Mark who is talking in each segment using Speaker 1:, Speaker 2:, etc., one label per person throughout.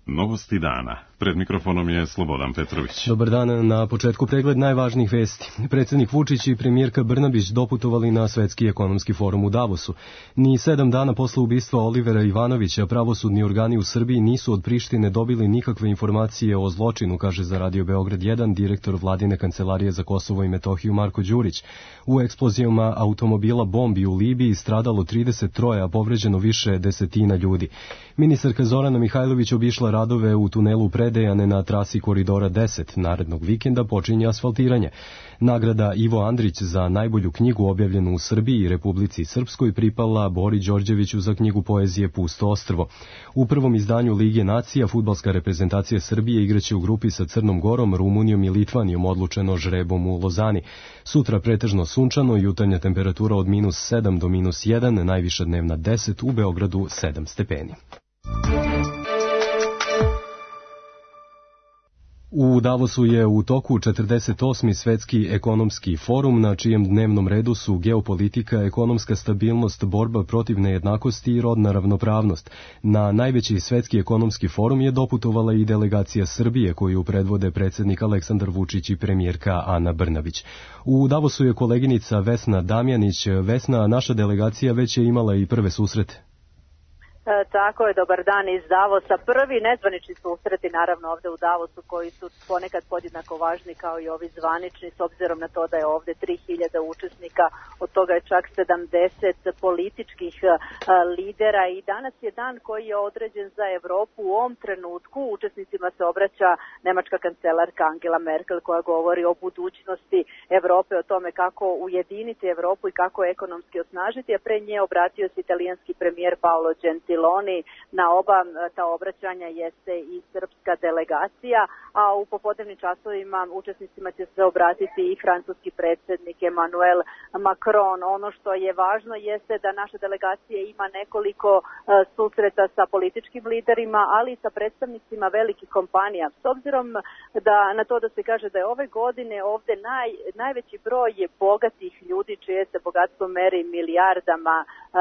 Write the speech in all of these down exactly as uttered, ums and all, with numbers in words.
Speaker 1: Novosti dana. Pred mikrofonom je Slobodan Petrović.
Speaker 2: Dobar dan, na početku pregled najvažnijih vesti. Predsednik Vučić i premijerka Brnabić doputovali na Svetski ekonomski forum u Davosu. Ni sedam dana posle ubistva Olivera Ivanovića pravosudni organi u Srbiji nisu od Prištine dobili nikakve informacije o zločinu, kaže za Radio Beograd jedan direktor vladine kancelarije za Kosovo i Metohiju Marko Đurić. U eksplozijama automobila bombi u Libiji stradalo trideset tri, a povređeno više desetina ljudi. Ministarka Zorana Mihajlović obišla radove u tunelu Predejane na trasi Koridora deset. Narednog vikenda počinje asfaltiranje. Nagrada Ivo Andrić za najbolju knjigu objavljenu u Srbiji i Republici Srpskoj pripala Bori Đorđeviću za knjigu poezije Pusto ostrvo. U prvom izdanju Lige nacija fudbalska reprezentacija Srbije igraće u grupi sa Crnom Gorom, Rumunijom i Litvanijom, odlučeno žrebom u Lozani. Sutra pretežno sunčano, jutarnja temperatura od minus sedam do minus jedan, najviša dnevna deset, u Beogradu sedam stepeni. U Davosu je u toku četrdeset osmi Svetski ekonomski forum, na čijem dnevnom redu su geopolitika, ekonomska stabilnost, borba protiv nejednakosti i rodna ravnopravnost. Na najveći Svetski ekonomski forum je doputovala i delegacija Srbije, koju predvode predsednik Aleksandar Vučić i premijerka Ana Brnabić. U Davosu je koleginica Vesna Damjanić. Vesna, naša delegacija već je imala i prve susrete.
Speaker 3: E, tako je, dobar dan iz Davosa. Prvi nezvanični susreti, naravno, ovde u Davosu, koji su ponekad podjednako važni kao i ovi zvanični, s obzirom na to da je ovde tri hiljade učesnika, od toga je čak sedamdeset političkih a, lidera, i danas je dan koji je određen za Evropu. U ovom trenutku učesnicima se obraća nemačka kancelarka Angela Merkel, koja govori o budućnosti Evrope, o tome kako ujediniti Evropu i kako ekonomski osnažiti, a pre nje obratio se italijanski premijer Paolo Gentiloni. Na oba ta obraćanja jeste i srpska delegacija, a u popodnevnim časovima učesnicima će se obratiti i francuski predsjednik Emmanuel Macron. Ono što je važno jeste da naša delegacija ima nekoliko susreta sa političkim liderima, ali i sa predstavnicima velikih kompanija. S obzirom da na to da se kaže da je ove godine ovde naj, najveći broj je bogatih ljudi, čije se bogatstvo meri milijardama,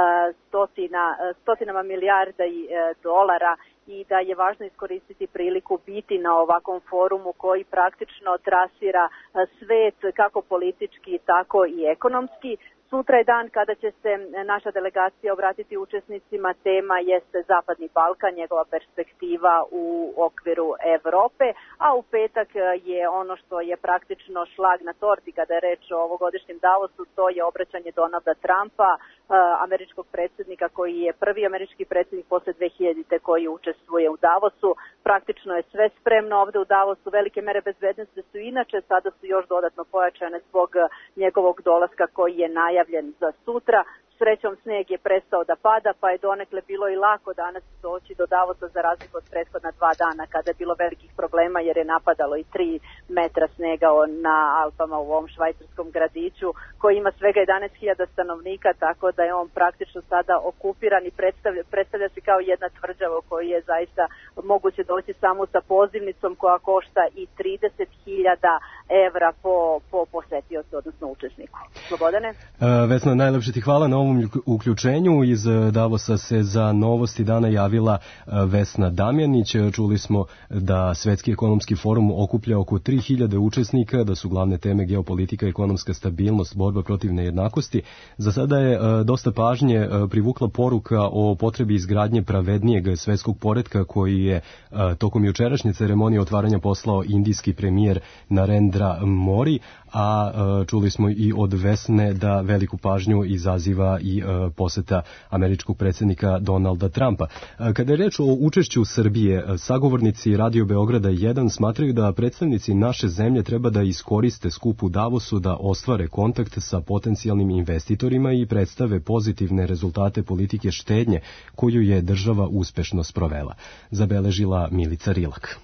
Speaker 3: stotina, stotinama milijarda milijarda i e, dolara, i da je važno iskoristiti priliku biti na ovakvom forumu koji praktično trasira e, svet kako politički, tako i ekonomski. Sutra je dan kada će se naša delegacija obratiti učesnicima. Tema jeste Zapadni Balkan, njegova perspektiva u okviru Evrope, a u petak je ono što je praktično šlag na torti kada je reč o ovogodišnjem Davosu, to je obraćanje Donalda Trumpa, američkog predsjednika, koji je prvi američki predsjednik posle dve hiljadite koji učestvuje u Davosu. Praktično je sve spremno ovde u Davosu. Velike mere bezbednosti su inače, sada su još dodatno pojačane zbog njegovog dolaska koji je najavljen za sutra. Srećom, sneg je prestao da pada, pa je donekle bilo i lako danas doći do Davosa, za razliku od prethodna dva dana kada je bilo velikih problema jer je napadalo i tri metra snega na Alpama u ovom švajcarskom gradiću koji ima svega jedanaest hiljada stanovnika, tako da je on praktično sada okupiran i predstavlja, predstavlja se kao jedna tvrđava u kojoj je zaista moguće doći samo sa pozivnicom koja košta i trideset hiljada evra po, po posetiocu, odnosno učesniku. Slobodane?
Speaker 2: Uh, Vesna, najlepše ti hvala na ovom uključenju. Iz Davosa se za Novosti dana javila Vesna Damjanić. Čuli smo da Svetski ekonomski forum okuplja oko tri hiljade učesnika, da su glavne teme geopolitika, ekonomska stabilnost, borba protiv nejednakosti. Za sada je dosta pažnje privukla poruka o potrebi izgradnje pravednijeg svetskog poretka koji je tokom jučerašnje ceremonije otvaranja poslao indijski premijer Narendra Modi, a čuli smo i od Vesne da veliku pažnju izaziva i poseta američkog predsjednika Donalda Trumpa. Kada je reč o učešću Srbije, sagovornici Radio Beograda jedan smatraju da predstavnici naše zemlje treba da iskoriste skup u Davosu da ostvare kontakt sa potencijalnim investitorima i predstave pozitivne rezultate politike štednje koju je država uspešno sprovela, zabeležila Milica Rilak.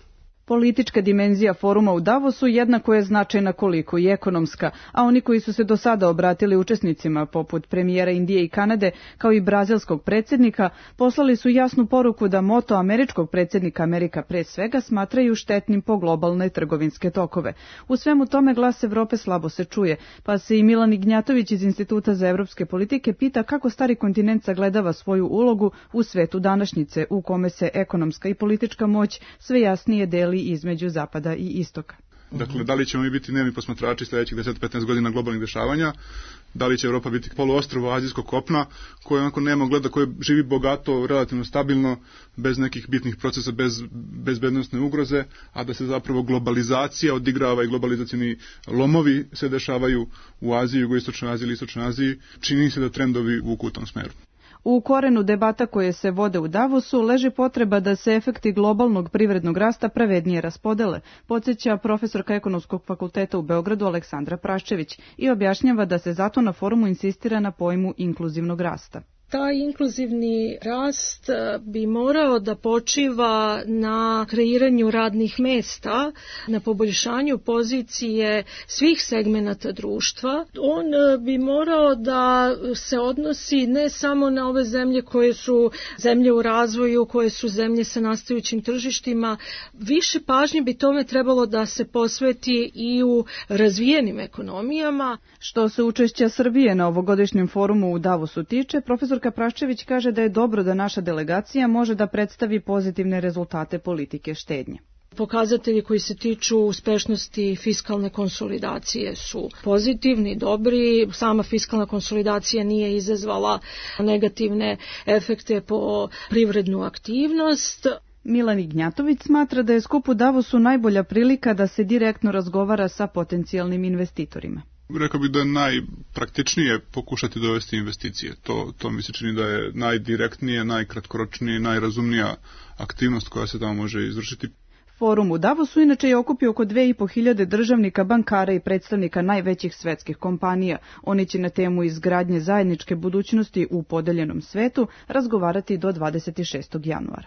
Speaker 4: Politička dimenzija foruma u Davosu jednako je značajna koliko i ekonomska, a oni koji su se do sada obratili učesnicima, poput premijera Indije i Kanade, kao i brazilskog predsjednika, poslali su jasnu poruku da moto američkog predsjednika Amerika pre svega smatraju štetnim po globalne trgovinske tokove. U svemu tome glas Evrope slabo se čuje, pa se i Milan Ignjatović iz Instituta za evropske politike pita kako stari kontinent sagledava svoju ulogu u svetu današnjice, u kome se ekonomska i politička moć sve jasnije deli između zapada i istoka.
Speaker 5: Dakle, da li ćemo mi biti dnevni posmatrači sljedećih deset do petnaest godina globalnih dešavanja, da li će Evropa biti poluostrvo azijskog kopna, koje onako nema gleda, koje živi bogato, relativno stabilno, bez nekih bitnih procesa, bez bezbednosne ugroze, a da se zapravo globalizacija odigrava i globalizacijni lomovi se dešavaju u Aziji, jugoistočnoj Aziji ili istočnoj Aziji, čini se da trendovi vuku u tom smeru.
Speaker 4: U korenu debata koje se vode u Davosu leži potreba da se efekti globalnog privrednog rasta pravednije raspodele, podsjeća profesorka Ekonomskog fakulteta u Beogradu Aleksandra Praščević i objašnjava da se zato na forumu insistira na pojmu inkluzivnog rasta.
Speaker 6: Taj inkluzivni rast bi morao da počiva na kreiranju radnih mesta, na poboljšanju pozicije svih segmenata društva. On bi morao da se odnosi ne samo na ove zemlje koje su zemlje u razvoju, koje su zemlje sa nastajućim tržištima. Više pažnje bi tome trebalo da se posveti i u razvijenim ekonomijama.
Speaker 4: Što se učešća Srbije na ovogodišnjem forumu u Davosu tiče, profesor Praščević kaže da je dobro da naša delegacija može da predstavi pozitivne rezultate politike štednje.
Speaker 6: Pokazatelji koji se tiču uspešnosti fiskalne konsolidacije su pozitivni, dobri. Sama fiskalna konsolidacija nije izazvala negativne efekte po privrednu aktivnost.
Speaker 4: Milan Ignjatović smatra da je skup u Davosu najbolja prilika da se direktno razgovara sa potencijalnim investitorima.
Speaker 5: Rekao bih da je najpraktičnije pokušati dovesti investicije. To, to mi se čini da je najdirektnije, najkratkoročnije, najrazumnija aktivnost koja se tamo može izvršiti.
Speaker 4: Forum u Davosu inače je okupio oko dve i po hiljade državnika, bankara i predstavnika najvećih svetskih kompanija. Oni će na temu izgradnje zajedničke budućnosti u podeljenom svetu razgovarati do dvadeset šestog januara.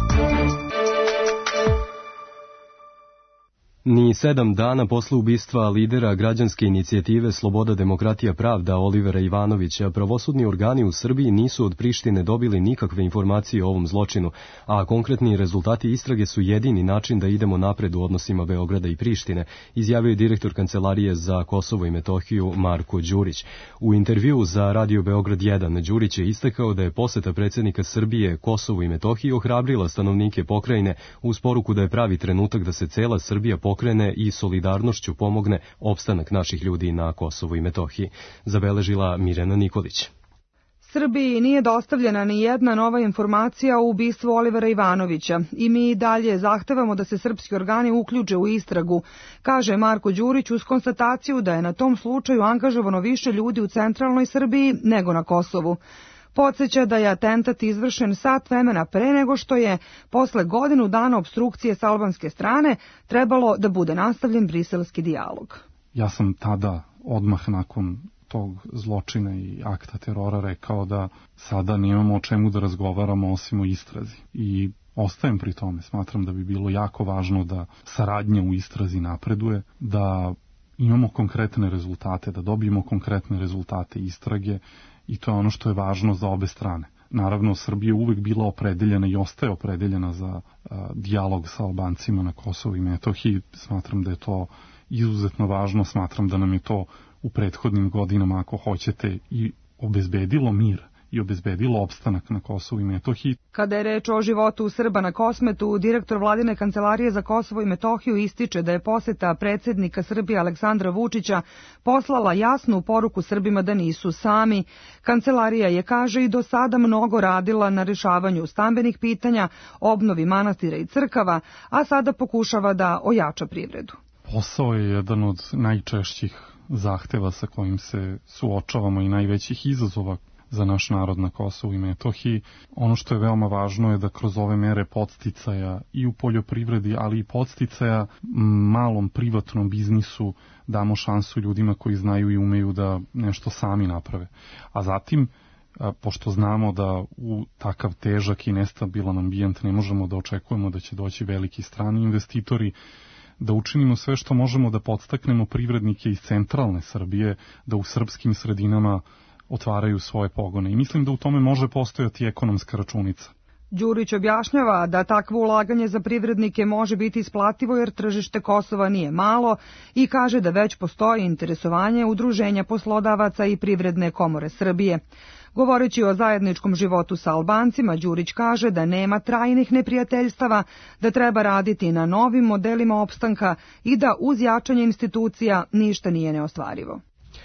Speaker 2: Ni sedam dana posle ubistva lidera građanske inicijative Sloboda, demokratija, pravda Olivera Ivanovića, pravosudni organi u Srbiji nisu od Prištine dobili nikakve informacije o ovom zločinu, a konkretni rezultati istrage su jedini način da idemo napred u odnosima Beograda i Prištine, izjavio je direktor Kancelarije za Kosovo i Metohiju Marko Đurić. U intervjuu za Radio Beograd jedan Đurić je istakao da je poseta predsjednika Srbije Kosovu i Metohiji ohrabrila stanovnike pokrajine uz poruku da je pravi trenutak da se cela Srbija pokrene i solidarnošću pomogne opstanak naših ljudi na Kosovu i Metohiji, zabeležila Mirjana Nikolić.
Speaker 7: Srbiji nije dostavljena ni jedna nova informacija o ubistvu Olivera Ivanovića i mi i dalje zahtevamo da se srpski organi uključe u istragu, kaže Marko Đurić uz konstataciju da je na tom slučaju angažovano više ljudi u centralnoj Srbiji nego na Kosovu. Podsjeća da je atentat izvršen sat vremena pre nego što je, posle godinu dana opstrukcije s albanske strane, trebalo da bude nastavljen briselski dijalog.
Speaker 8: Ja sam tada, odmah nakon tog zločina i akta terora, rekao da sada nemamo o čemu da razgovaramo osim o istrazi. I ostajem pri tome. Smatram da bi bilo jako važno da saradnja u istrazi napreduje, da imamo konkretne rezultate, da dobijemo konkretne rezultate istrage, i to je ono što je važno za obe strane. Naravno, Srbija je uvek bila opredeljena i ostaje opredeljena za uh, dijalog sa Albancima na Kosovu i Metohiji. Smatram da je to izuzetno važno, smatram da nam je to u prethodnim godinama, ako hoćete, i obezbedilo mir i obezbedilo opstanak na Kosovu i Metohiji.
Speaker 7: Kada je reč o životu Srba na Kosmetu, direktor Vladine kancelarije za Kosovo i Metohiju ističe da je poseta predsjednika Srbije Aleksandra Vučića poslala jasnu poruku Srbima da nisu sami. Kancelarija je, kaže, i do sada mnogo radila na rešavanju stambenih pitanja, obnovi manastira i crkava, a sada pokušava da ojača privredu.
Speaker 8: Posao je jedan od najčešćih zahteva sa kojim se suočavamo i najvećih izazova za naš narod na Kosovu i Metohiji. Ono što je veoma važno je da kroz ove mere podsticaja i u poljoprivredi, ali i podsticaja malom privatnom biznisu damo šansu ljudima koji znaju i umeju da nešto sami naprave. A zatim pošto znamo da u takav težak i nestabilan ambijent ne možemo da očekujemo da će doći veliki strani investitori, da učinimo sve što možemo da podstaknemo privrednike iz centralne Srbije da u srpskim sredinama otvaraju svoje pogone. I mislim da u tome može postojati ekonomska računica.
Speaker 7: Đurić objašnjava da takvo ulaganje za privrednike može biti isplativo jer tržište Kosova nije malo i kaže da već postoji interesovanje udruženja poslodavaca i Privredne komore Srbije. Govoreći o zajedničkom životu sa Albancima, Đurić kaže da nema trajnih neprijateljstava, da treba raditi na novim modelima opstanka i da uz jačanje institucija ništa nije neostvarivo.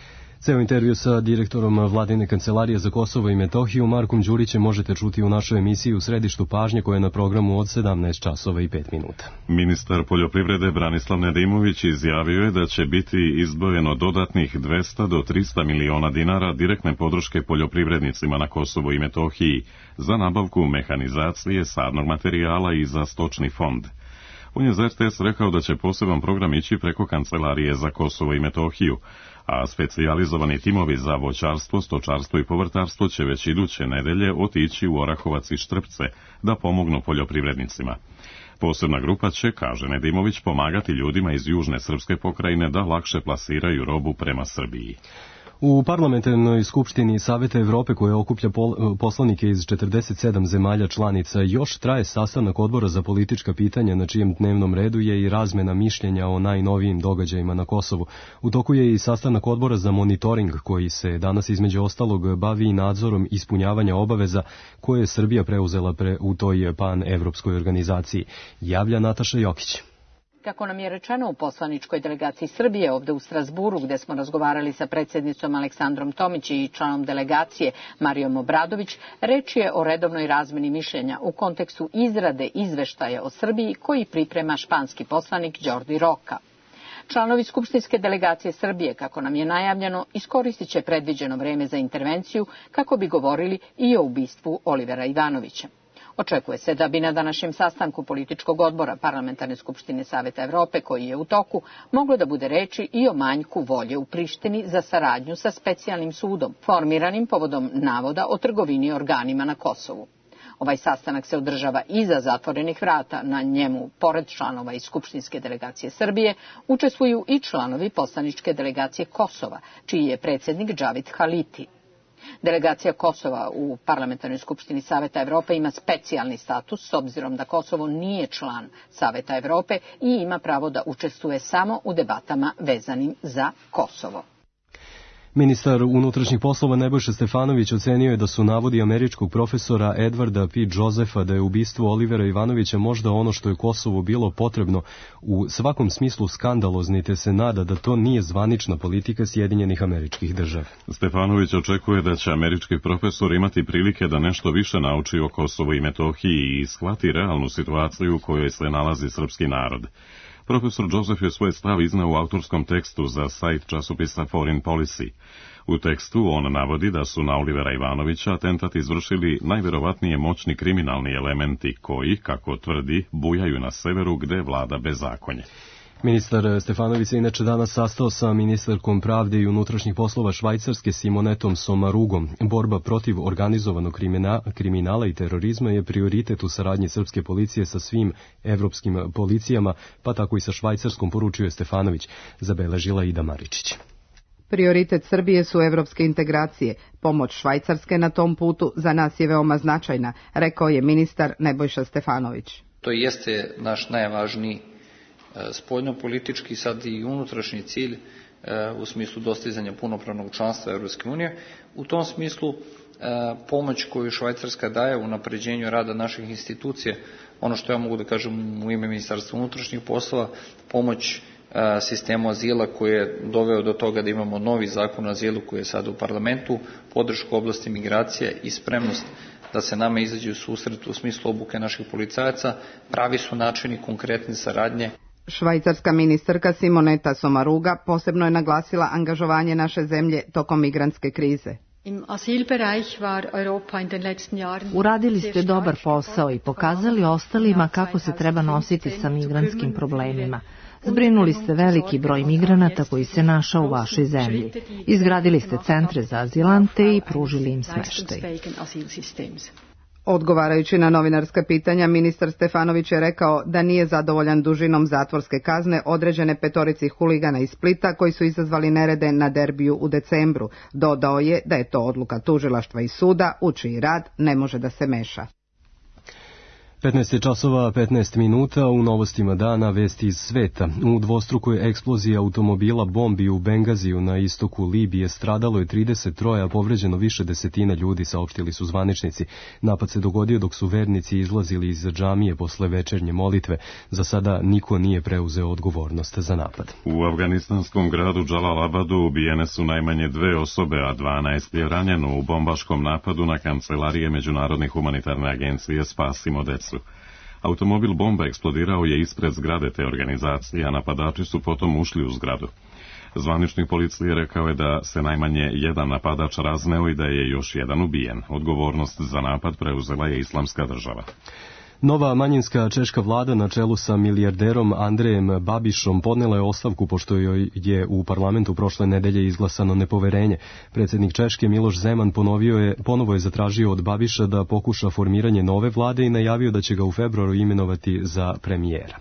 Speaker 2: Ceo intervju sa direktorom Vladine kancelarije za Kosovo i Metohiju Markom Đurićem možete čuti u našoj emisiji U središtu pažnje koja je na programu od sedamnaest časova i pet minuta.
Speaker 1: Ministar poljoprivrede Branislav Nedimović izjavio je da će biti izdvojeno dodatnih dvesta do trista miliona dinara direktne podrške poljoprivrednicima na Kosovu i Metohiji za nabavku mehanizacije, sadnog materijala i za stočni fond. On je za R T S rekao da će poseban program ići preko Kancelarije za Kosovo i Metohiju, a specijalizovani timovi za voćarstvo, stočarstvo i povrtarstvo će već iduće nedelje otići u Orahovac i Štrpce da pomognu poljoprivrednicima. Posebna grupa će, kaže Nedimović, pomagati ljudima iz južne srpske pokrajine da lakše plasiraju robu prema Srbiji.
Speaker 2: U parlamentarnoj skupštini Saveta Evrope koja okuplja pol, poslanike iz četrdeset sedam zemalja članica još traje sastanak odbora za politička pitanja na čijem dnevnom redu je i razmena mišljenja o najnovijim događajima na Kosovu. U toku je i sastanak odbora za monitoring koji se danas između ostalog bavi i nadzorom ispunjavanja obaveza koje je Srbija preuzela pre, u toj pan-evropskoj organizaciji. Javlja Nataša Jokić.
Speaker 9: Kako nam je rečeno u poslaničkoj delegaciji Srbije ovde u Strazburu, gde smo razgovarali sa predsjednicom Aleksandrom Tomić i članom delegacije Marijom Obradović, reč je o redovnoj razmeni mišljenja u kontekstu izrade izveštaja o Srbiji koji priprema španski poslanik Jordi Roca. Članovi skupštinske delegacije Srbije, kako nam je najavljeno, iskoristit će predviđeno vreme za intervenciju kako bi govorili i o ubistvu Olivera Ivanovića. Očekuje se da bi na današnjem sastanku političkog odbora Parlamentarne skupštine Saveta Evrope, koji je u toku, moglo da bude reči i o manjku volje u Prištini za saradnju sa specijalnim sudom, formiranim povodom navoda o trgovini organima na Kosovu. Ovaj sastanak se održava iza zatvorenih vrata. Na njemu, pored članova iz skupštinske delegacije Srbije, učestvuju i članovi poslaničke delegacije Kosova, čiji je predsjednik Džavit Haliti. Delegacija Kosova u Parlamentarnoj skupštini Saveta Evrope ima specijalni status s obzirom da Kosovo nije član Saveta Evrope i ima pravo da učestvuje samo u debatama vezanim za Kosovo.
Speaker 2: Ministar unutrašnjih poslova Nebojša Stefanović ocenio je da su navodi američkog profesora Edwarda P. Josepha da je ubistvo Olivera Ivanovića možda ono što je Kosovu bilo potrebno u svakom smislu skandalozni, te se nada da to nije zvanična politika Sjedinjenih Američkih Država.
Speaker 1: Stefanović očekuje da će američki profesor imati prilike da nešto više nauči o Kosovu i Metohiji i shvati realnu situaciju u kojoj se nalazi srpski narod. Profesor Joseph je svoj stav iznao u autorskom tekstu za sajt časopisa Foreign Policy. U tekstu on navodi da su na Olivera Ivanovića atentat izvršili najverovatnije moćni kriminalni elementi koji, kako tvrdi, bujaju na severu gde vlada bezakonje.
Speaker 2: Ministar Stefanović se inače danas sastao sa ministarkom pravde i unutrašnjih poslova Švajcarske Simonetom Somarugom. Borba protiv organizovanog krimina, kriminala i terorizma je prioritet u saradnji srpske policije sa svim evropskim policijama, pa tako i sa švajcarskom, poručio je Stefanović, zabeležila Ida Maričić.
Speaker 10: Prioritet Srbije su evropske integracije. Pomoć Švajcarske na tom putu za nas je veoma značajna, rekao je ministar Nebojša Stefanović.
Speaker 11: To jeste naš najvažniji spoljnopolitički, sad i unutrašnji cilj u smislu dostizanja punopravnog članstva Evropske unije. U tom smislu pomoć koju Švajcarska daje u unapređenju rada naših institucija, ono što ja mogu da kažem u ime Ministarstva unutrašnjih poslova, pomoć sistemu azila koji je doveo do toga da imamo novi zakon o azilu koji je sada u parlamentu, podršku oblasti migracije i spremnost da se nama izađe u susret u smislu obuke naših policajaca, pravi su načini konkretne saradnje.
Speaker 10: Švajcarska ministarka Simoneta Somaruga posebno je naglasila angažovanje naše zemlje tokom migrantske krize.
Speaker 12: Uradili ste dobar posao i pokazali ostalima kako se treba nositi sa migrantskim problemima. Zbrinuli ste veliki broj migranata koji se našao u vašoj zemlji. Izgradili ste centre za azilante i pružili im smeštaj.
Speaker 10: Odgovarajući na novinarska pitanja, ministar Stefanović je rekao da nije zadovoljan dužinom zatvorske kazne određene petorici huligana iz Splita koji su izazvali nerede na derbiju u decembru. Dodao je da je to odluka tužilaštva i suda, u čiji rad ne može da se meša.
Speaker 2: petnaest časova petnaest minuta, u novostima dana vesti iz sveta. U dvostrukoj eksploziji automobila bombi u Bengaziju na istoku Libije stradalo je trideset tri, a povređeno više desetina ljudi, saopštili su zvaničnici. Napad se dogodio dok su vernici izlazili iz džamije posle večernje molitve. Za sada niko nije preuzeo odgovornost za napad.
Speaker 1: U afganistanskom gradu Džalalabadu ubijene su najmanje dve osobe, a dvanaest je ranjeno u bombaškom napadu na kancelarije Međunarodne humanitarne agencije Spasimo decu. Automobil bomba eksplodirao je ispred zgrade te organizacije, a napadači su potom ušli u zgradu. Zvaničnik policije rekao je da se najmanje jedan napadač razneo i da je još jedan ubijen. Odgovornost za napad preuzela je Islamska država.
Speaker 2: Nova manjinska češka vlada na čelu sa milijarderom Andrejem Babišom podnela je ostavku pošto joj je u parlamentu prošle nedelje izglasano nepoverenje. Predsjednik Češke Miloš Zeman ponovio je, ponovo je zatražio od Babiša da pokuša formiranje nove vlade i najavio da će ga u februaru imenovati za premijera.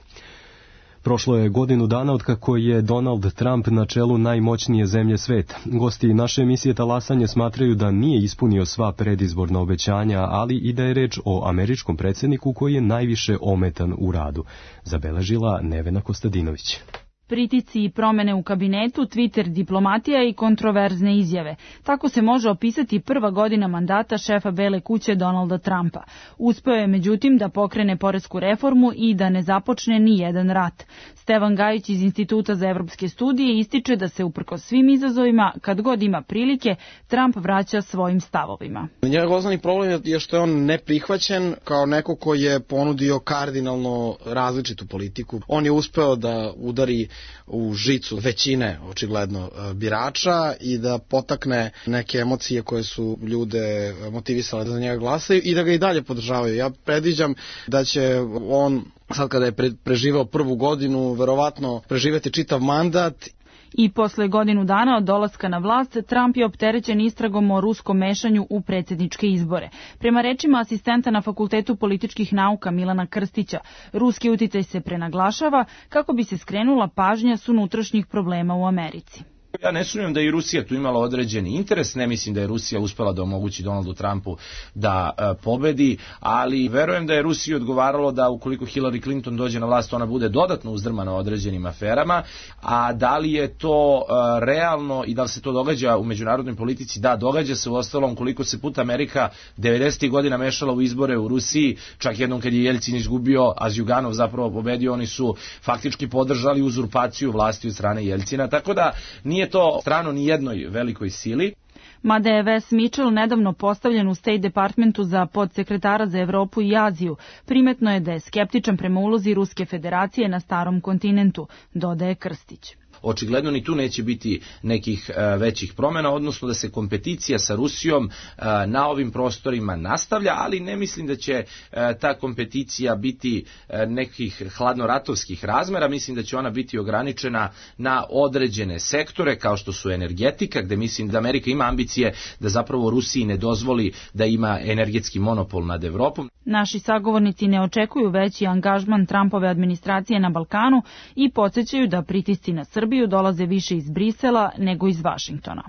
Speaker 2: Prošlo je godinu dana od kako je Donald Trump na čelu najmoćnije zemlje sveta. Gosti naše emisije Talasanje smatraju da nije ispunio sva predizborna obećanja, ali i da je reč o američkom predsjedniku koji je najviše ometan u radu, zabeležila Nevena Kostadinović.
Speaker 13: Pritisci i promene u kabinetu, Twitter diplomatija i kontroverzne izjave. Tako se može opisati prva godina mandata šefa Bele kuće Donalda Trumpa. Uspeo je međutim da pokrene poresku reformu i da ne započne ni jedan rat. Stevan Gajić iz Instituta za evropske studije ističe da se uprkos svim izazovima, kad god ima prilike, Trump vraća svojim stavovima.
Speaker 14: Njegov osnovni problem je što je on neprihvaćen kao neko koji je ponudio kardinalno različitu politiku. On je uspeo da udari u žicu većine, očigledno, birača i da potakne neke emocije koje su ljude motivisale da za njega glasaju i da ga i dalje podržavaju. Ja predviđam da će on, sad kada je preživeo prvu godinu, verovatno preživeti čitav mandat.
Speaker 13: I posle godinu dana od dolaska na vlast, Trump je opterećen istragom o ruskom mešanju u predsjedničke izbore. Prema rečima asistenta na Fakultetu političkih nauka Milana Krstića, ruski uticaj se prenaglašava kako bi se skrenula pažnja s unutrašnjih problema u Americi.
Speaker 15: Ja ne sumnjam da je i Rusija tu imala određeni interes, ne mislim da je Rusija uspela da omogući Donaldu Trumpu da e, pobedi, ali verujem da je Rusiji odgovaralo da ukoliko Hillary Clinton dođe na vlast, ona bude dodatno uzdrmana određenim aferama, a da li je to e, realno i da li se to događa u međunarodnoj politici? Da, događa se. Uostalom, koliko se puta Amerika devedesetih godina mešala u izbore u Rusiji, čak jednom kad je Jelcin izgubio, a Zjuganov zapravo pobedio, oni su faktički podržali uzurpaciju vlasti od strane Jelcina, tako da nije Nije to strano ni jednoj velikoj sili.
Speaker 13: Mada je Wes Mitchell nedavno postavljen u State Departmentu za podsekretara za Evropu i Aziju, primetno je da je skeptičan prema ulozi Ruske federacije na starom kontinentu, dodaje Krstić.
Speaker 15: Očigledno ni tu neće biti nekih e, većih promjena, odnosno da se kompeticija sa Rusijom e, na ovim prostorima nastavlja, ali ne mislim da će e, ta kompeticija biti e, nekih hladnoratovskih razmera, mislim da će ona biti ograničena na određene sektore kao što su energetika, gde mislim da Amerika ima ambicije da zapravo Rusiji ne dozvoli da ima energetski monopol nad Evropom.
Speaker 13: Naši sagovornici ne očekuju veći angažman Trumpove administracije na Balkanu i podsjećaju da pritisci na Srbiju dolaze više iz Brisela nego iz Vašingtona.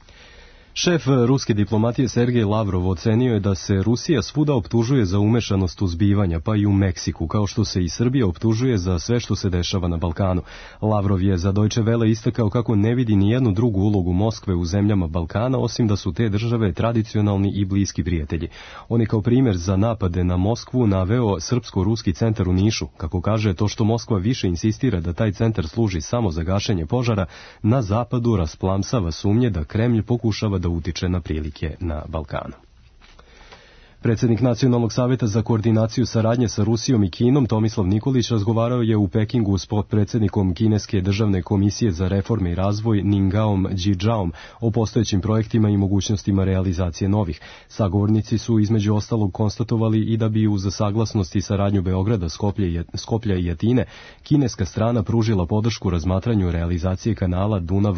Speaker 2: Šef ruske diplomatije Sergej Lavrov ocenio je da se Rusija svuda optužuje za umešanost u zbivanja, pa i u Meksiku, kao što se i Srbija optužuje za sve što se dešava na Balkanu. Lavrov je za Deutsche Welle istakao kako ne vidi ni jednu drugu ulogu Moskve u zemljama Balkana, osim da su te države tradicionalni i bliski prijatelji. On je kao primjer za napade na Moskvu naveo srpsko-ruski centar u Nišu. Kako kaže, to što Moskva više insistira da taj centar služi samo za gašenje požara, na zapadu rasplamsava sumnje da Kremlj pokušava da utiče na prilike na Balkanu. Predsjednik Nacionalnog savjeta za koordinaciju saradnje sa Rusijom i Kinom Tomislav Nikolić razgovarao je u Pekingu s potpredsjednikom Kineske državne komisije za reforme i razvoj Ningaom Jijaom o postojećim projektima i mogućnostima realizacije novih. Sagovornici su između ostalog konstatovali i da bi uz saglasnost i saradnju Beograda, Skoplja i Atine kineska strana pružila podršku razmatranju realizacije kanala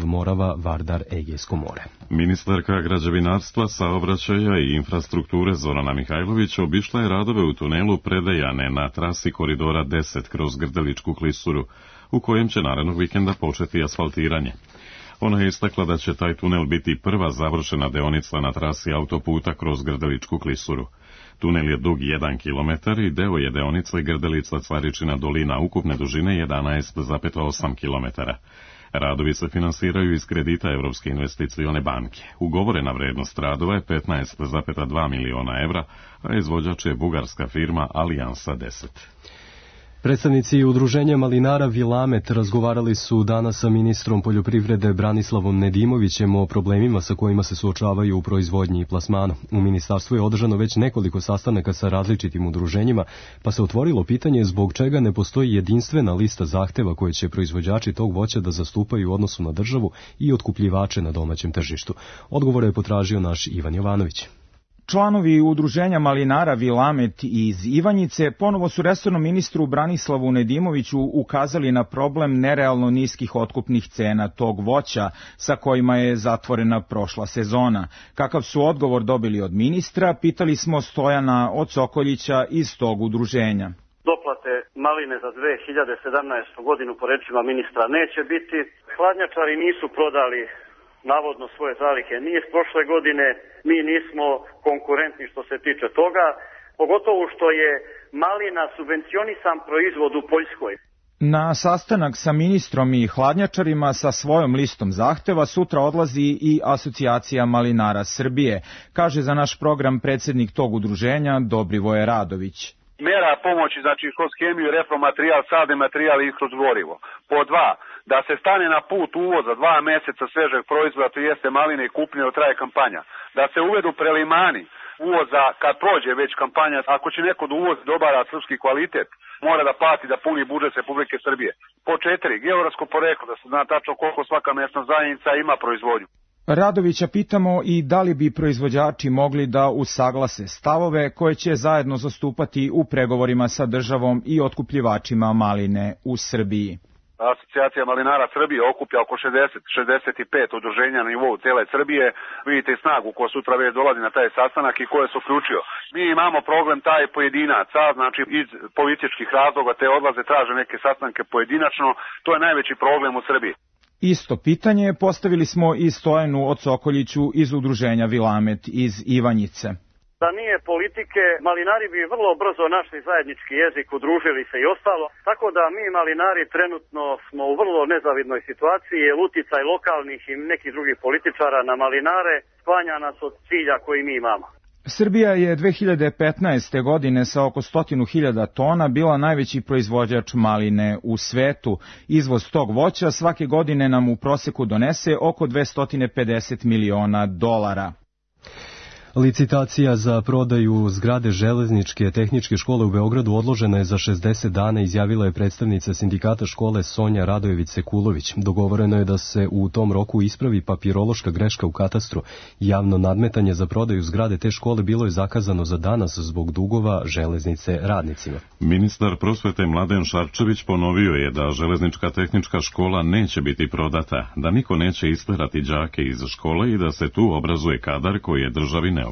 Speaker 2: Dunav-Morava-Vardar-Egejsko more.
Speaker 1: Ministarka građevinarstva, saobraćaja i infrastrukture Zorana Mihajlović obišla je radove u tunelu Predejane na trasi koridora deset kroz Grdeličku klisuru, u kojem će narednog vikenda početi asfaltiranje. Ona je istakla da će taj tunel biti prva završena deonica na trasi autoputa kroz Grdeličku klisuru. Tunel je dug jedan kilometar i deo je deonice Grdelica Cvaričina dolina ukupne dužine jedanaest zarez osam kilometara. Radovi se finansiraju iz kredita Evropske investicione banke. Ugovorena vrednost radova je petnaest zarez dva miliona evra, a izvođač je bugarska firma Alijansa deset.
Speaker 2: Predstavnici udruženja malinara Vilamet razgovarali su danas sa ministrom poljoprivrede Branislavom Nedimovićem o problemima sa kojima se suočavaju u proizvodnji i plasmanu. U ministarstvu je održano već nekoliko sastanaka sa različitim udruženjima, pa se otvorilo pitanje zbog čega ne postoji jedinstvena lista zahteva koje će proizvođači tog voća da zastupaju u odnosu na državu i otkupljivače na domaćem tržištu. Odgovore je potražio naš Ivan Jovanović.
Speaker 16: Članovi udruženja malinara Vilamet iz Ivanjice ponovo su resornom ministru Branislavu Nedimoviću ukazali na problem nerealno niskih otkupnih cena tog voća sa kojima je zatvorena prošla sezona. Kakav su odgovor dobili od ministra, pitali smo Stojana od Sokoljića iz tog udruženja.
Speaker 17: Doplate maline za dve hiljade sedamnaestu. godinu po rečima ministra neće biti. Hladnjačari nisu prodali navodno svoje zalihe ni iz prošle godine, mi nismo konkurentni što se tiče toga, pogotovo što je malina subvencionisan proizvod u Poljskoj.
Speaker 16: Na sastanak sa ministrom i hladnjačarima sa svojom listom zahteva sutra odlazi i Asocijacija malinara Srbije, kaže za naš program predsjednik tog udruženja Dobrivoje Radović.
Speaker 18: Mera pomoći, znači kroz hemiju, repromaterijal, sadni materijal i kroz gorivo. Po dva, da se stane na put uvoza dva meseca svežeg proizvoda, to jeste maline i kupnje, dok traje kampanja. Da se uvedu prelimani uvoza kad prođe već kampanja. Ako će neko da uvozi dobara srpski kvalitet, mora da plati da puni budžet Republike Srbije. Po četiri, geografsko poreklo, da se zna tačno koliko svaka mesna zajednica ima proizvodnju.
Speaker 16: Radovića pitamo i da li bi proizvođači mogli da usaglase stavove koje će zajedno zastupati u pregovorima sa državom i otkupljivačima maline u Srbiji.
Speaker 18: Asocijacija malinara Srbije okuplja oko šezdeset do šezdeset pet udruženja na nivou cele Srbije. Vidite i snagu ko sutra već dolazi na taj sastanak i ko je se uključio. Mi imamo problem taj pojedinaca, znači iz političkih razloga te odlaze, traže neke sastanke pojedinačno. To je najveći problem u Srbiji.
Speaker 16: Isto pitanje postavili smo i Stojanu od Sokoljiću iz udruženja Vilamet iz Ivanjice.
Speaker 17: Da nije politike, malinari bi vrlo brzo našli zajednički jezik, udružili se i ostalo. Tako da mi malinari trenutno smo u vrlo nezavidnoj situaciji, jer uticaj lokalnih i nekih drugih političara na malinare sklanja nas od cilja koji mi imamo.
Speaker 16: Srbija je dve hiljade petnaeste. godine sa oko stotinu hiljada tona bila najveći proizvođač maline u svetu. Izvoz tog voća svake godine nam u proseku donese oko dvesta pedeset miliona dolara.
Speaker 2: Licitacija za prodaju zgrade Železničke tehničke škole u Beogradu odložena je za šezdeset dana, izjavila je predstavnica sindikata škole Sonja Radojević-Sekulović. Dogovoreno je da se u tom roku ispravi papirološka greška u katastru. Javno nadmetanje za prodaju zgrade te škole bilo je zakazano za danas zbog dugova Železnice radnicima.
Speaker 1: Ministar prosvete Mladen Šarčević ponovio je da Železnička tehnička škola neće biti prodata, da niko neće isterati đake iz škole i da se tu obrazuje kadar koji je državi neophodan.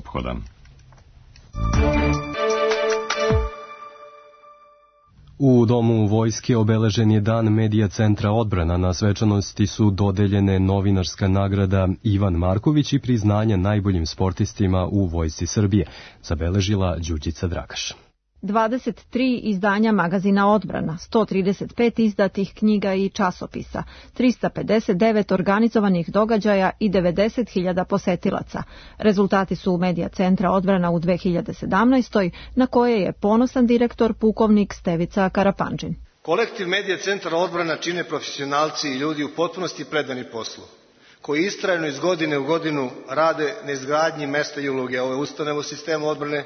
Speaker 2: U Domu vojske obeležen je dan Medija centra Odbrana. Na svečanosti su dodeljene novinarska nagrada Ivan Marković i priznanja najboljim sportistima u Vojsci Srbije, zabeležila Đurđica Dragaš.
Speaker 19: dvadeset tri izdanja magazina Odbrana, sto trideset pet izdatih knjiga i časopisa, trista pedeset devet organizovanih događaja i devedeset hiljada posetilaca. Rezultati su Medija centra Odbrana u dve hiljade sedamnaestoj. na koje je ponosan direktor pukovnik Stevica Karapanđin.
Speaker 20: Kolektiv Medija centra Odbrana čine profesionalci i ljudi u potpunosti predani poslu, koji istrajno iz godine u godinu rade na izgradnji mesta i uloge ove ustanove u sistemu odbrane,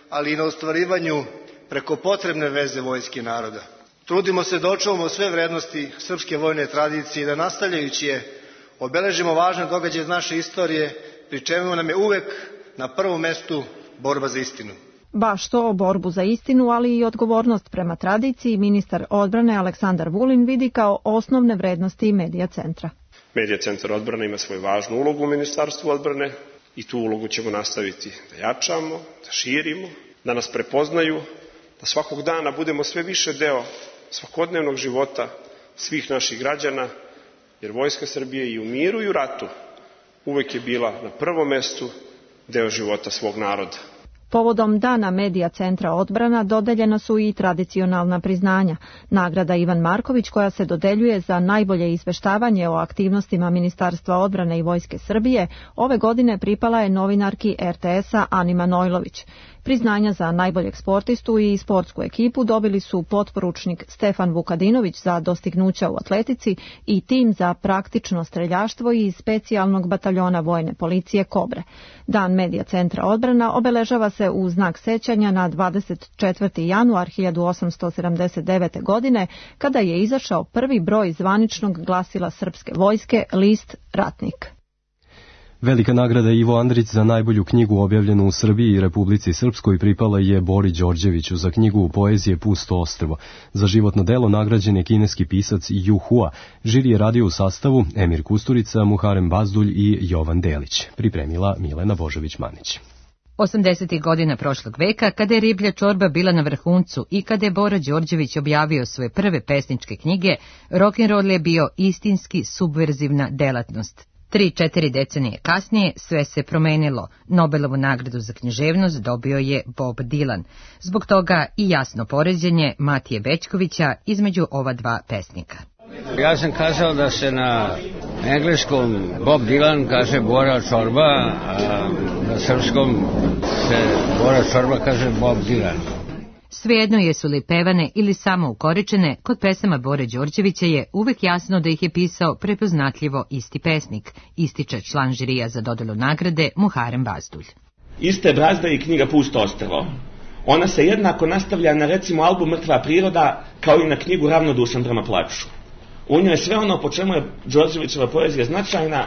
Speaker 20: ali i na ostvarivanju preko potrebne veze vojske naroda. Trudimo se da očuvamo sve vrednosti srpske vojne tradicije i da nastavljajući je obeležimo važne događaje iz naše istorije, pri čemu nam je uvek na prvom mestu borba za istinu.
Speaker 19: Baš to, borbu za istinu, ali i odgovornost prema tradiciji, ministar odbrane Aleksandar Vulin vidi kao osnovne vrednosti Medija centra.
Speaker 21: Medija centar odbrane ima svoju važnu ulogu u Ministarstvu odbrane i tu ulogu ćemo nastaviti da jačamo, da širimo, da nas prepoznaju, da svakog dana budemo sve više deo svakodnevnog života svih naših građana, jer Vojska Srbije i u miru i u ratu uvek je bila na prvom mestu deo života svog naroda.
Speaker 19: Povodom Dana Medija centra odbrana dodeljena su i tradicionalna priznanja. Nagrada Ivan Marković, koja se dodeljuje za najbolje izveštavanje o aktivnostima Ministarstva odbrane i Vojske Srbije, ove godine pripala je novinarki er te es-a Ani Manojlović. Priznanja za najboljeg sportistu i sportsku ekipu dobili su potporučnik Stefan Vukadinović za dostignuća u atletici i tim za praktično streljaštvo iz specijalnog bataljona vojne policije Kobre. Dan Medija centra odbrana obeležava se u znak sećanja na dvadeset četvrti januar hiljadu osamsto sedamdeset devete. godine, kada je izašao prvi broj zvaničnog glasila srpske vojske, list Ratnik.
Speaker 2: Velika nagrada Ivo Andrić za najbolju knjigu objavljenu u Srbiji i Republici Srpskoj pripala je Bori Đorđeviću za knjigu poezije Pusto ostrvo. Za životno delo nagrađen je kineski pisac Ju Hua. Žiri je radio u sastavu Emir Kusturica, Muharem Bazdulj i Jovan Delić. Pripremila Milena Božović-Manić.
Speaker 22: osamdesetih godina prošlog veka, kada je riblja čorba bila na vrhuncu i kada je Bora Đorđević objavio svoje prve pesničke knjige, rock'n'roll je bio istinski subverzivna delatnost. Tri, četiri decenije kasnije sve se promenilo. Nobelovu nagradu za književnost dobio je Bob Dylan. Zbog toga i jasno poređenje Matije Bećkovića između ova dva pesnika.
Speaker 23: Ja sam kazao da se na engleskom Bob Dylan kaže Bora Čorba, a na srpskom se Bora Čorba kaže Bob Dylan.
Speaker 22: Svejedno jesu li pevane ili samo ukoričene, kod pesama Bore Đorđevića je uvek jasno da ih je pisao prepoznatljivo isti pesnik, ističe član žirija za dodelu nagrade Muharem Bazdulj.
Speaker 24: Iste brazda i knjiga Pusto ostrvo. Ona se jednako nastavlja na recimo album Mrtva priroda kao i na knjigu Ravnodušan prema plaču. U njoj je sve ono po čemu je Đorđevićeva poezija značajna,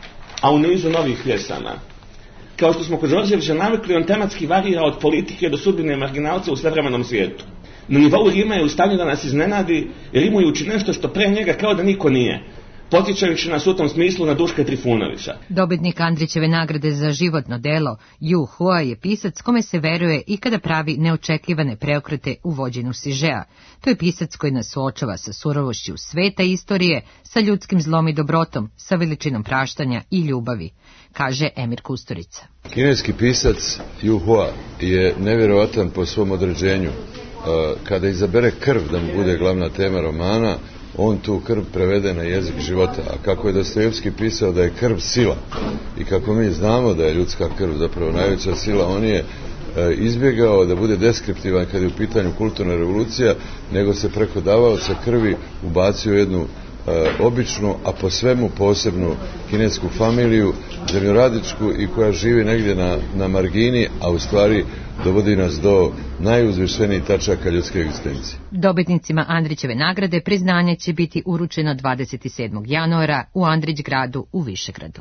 Speaker 24: a u nizu novih pjesama. Kao što smo kod Đorđevića navikli, on tematski varira od politike do sudbine marginalca u svevremenom svijetu. Na nivou rima je u stanju da nas iznenadi, rimujući nešto što pre njega kao da niko nije, potičajući nas u tom smislu na Duška Trifunovića.
Speaker 22: Dobitnik Andrićeve nagrade za životno delo Ju Hua je pisac kome se veruje i kada pravi neočekivane preokrete u vođenju sižea. To je pisac koji nas suočava sa surovošću sveta i istorije, sa ljudskim zlom i dobrotom, sa veličinom praštanja i ljubavi, kaže Emir Kusturica.
Speaker 25: Kineski pisac Ju Hua je nevjerovatan po svom određenju. Kada izabere krv da mu bude glavna tema romana, on tu krv prevede na jezik života. A kako je Dostojevski pisao da je krv sila i kako mi znamo da je ljudska krv zapravo najveća sila, on je izbjegao da bude deskriptivan kad je u pitanju kulturna revolucija, nego se preko davaoca krvi ubacio jednu e, običnu, a po svemu posebnu kinesku familiju, zemljoradičku i koja živi negdje na, na margini, a u stvari dovodi nas do najuzvišenijih tačaka ljudske egzistencije.
Speaker 22: Dobitnicima Andrićeve nagrade priznanje će biti uručeno dvadeset sedmog januara u Andrić gradu u Višegradu.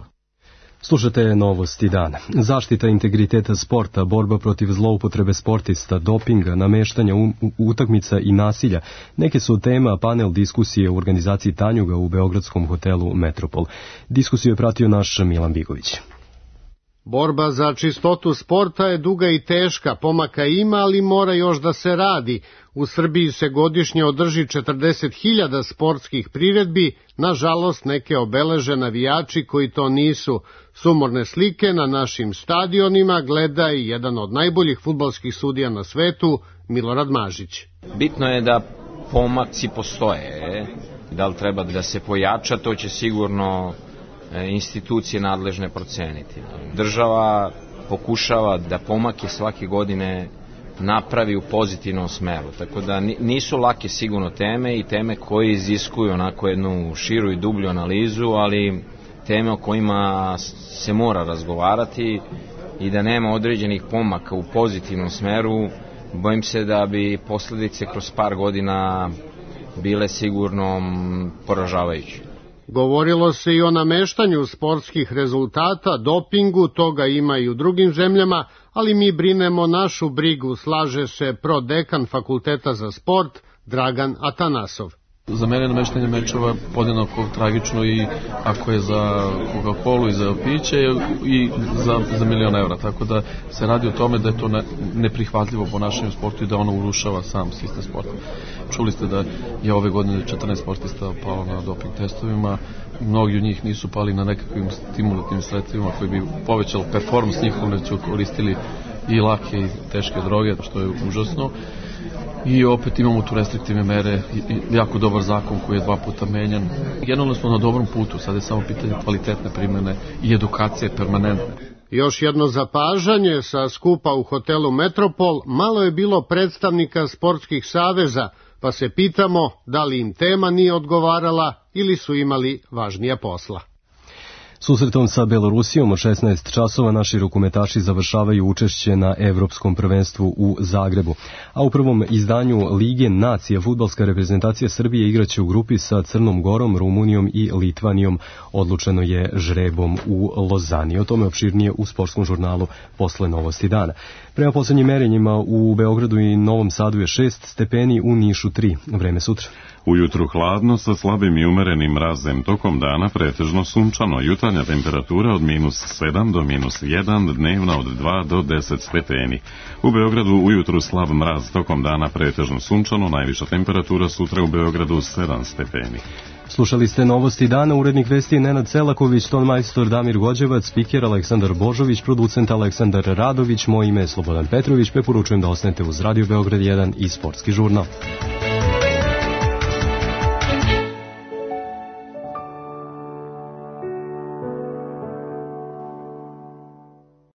Speaker 2: Slušate novosti dana. Zaštita integriteta sporta, borba protiv zloupotrebe sportista, dopinga, nameštanja utakmica i nasilja. Neke su tema panel diskusije u organizaciji Tanjuga u beogradskom hotelu Metropol. Diskusiju je pratio naš Milan Bigović.
Speaker 26: Borba za čistotu sporta je duga i teška, pomaka ima, ali mora još da se radi. U Srbiji se godišnje održi četrdeset hiljada sportskih priredbi, nažalost neke obeleže navijači koji to nisu. Sumorne slike na našim stadionima gleda i jedan od najboljih fudbalskih sudija na svetu, Milorad Mažić.
Speaker 27: Bitno je da pomaci postoje, da li treba da se pojača, to će sigurno institucije nadležne proceniti. Država pokušava da pomake svake godine napravi u pozitivnom smeru, tako da nisu lake sigurno teme i teme koje iziskuju onako jednu širu i dublju analizu, ali teme o kojima se mora razgovarati i da nema određenih pomaka u pozitivnom smeru, bojim se da bi posledice kroz par godina bile sigurno poražavajuće.
Speaker 26: Govorilo se i o nameštanju sportskih rezultata, dopingu, toga ima i u drugim zemljama, ali mi brinemo našu brigu, slaže se prodekan Fakulteta za sport Dragan Atanasov.
Speaker 3: Za mene nameštanje mečeva podjednako tragično i ako je za Coca-Colu i za piće i za, za milion evra, tako da se radi o tome da je to ne, neprihvatljivo ponašanje u sportu i da ono urušava sam sistem sporta. Čuli ste da je ove godine četrnaest sportista palo na doping testovima, mnogi od njih nisu pali na nekakvim stimulativnim sredstvima koji bi povećali performans njihov, već su koristili i lake i teške droge, što je užasno. I opet imamo tu restriktivne mere i jako dobar zakon koji je dva puta menjan. Generalno smo na dobrom putu, sad je samo pitanje kvalitetne primjene i edukacije permanentne.
Speaker 26: Još jedno zapažanje sa skupa u hotelu Metropol, malo je bilo predstavnika sportskih saveza, pa se pitamo da li im tema nije odgovarala ili su imali važnija posla.
Speaker 2: Susretom sa Belorusijom od šesnaest časova naši rukometaši završavaju učešće na Evropskom prvenstvu u Zagrebu. A u prvom izdanju Lige nacija fudbalska reprezentacija Srbije igraće u grupi sa Crnom Gorom, Rumunijom i Litvanijom. Odlučeno je žrebom u Lozani. O tome opširnije u sportskom žurnalu posle Novosti dana. Prema poslednjim merenjima u Beogradu i Novom Sadu je šest stepeni, u Nišu tri. Vreme sutra.
Speaker 1: Ujutru hladno sa slabim i umerenim mrazem, tokom dana pretežno sunčano, jutarnja temperatura od minus sedam do minus jedan, dnevna od dva do deset stepeni. U Beogradu ujutru slab mraz, tokom dana pretežno sunčano, najviša temperatura sutra u Beogradu sedam stepeni.
Speaker 2: Slušali ste Novosti dana, urednik vesti Nenad Selaković, tonmajstor Damir Gođevac, spiker Aleksandar Božović, producent Aleksandar Radović, moje ime je Slobodan Petrović, preporučujem da ostanete uz Radio Beograd jedan i Sportski žurnal.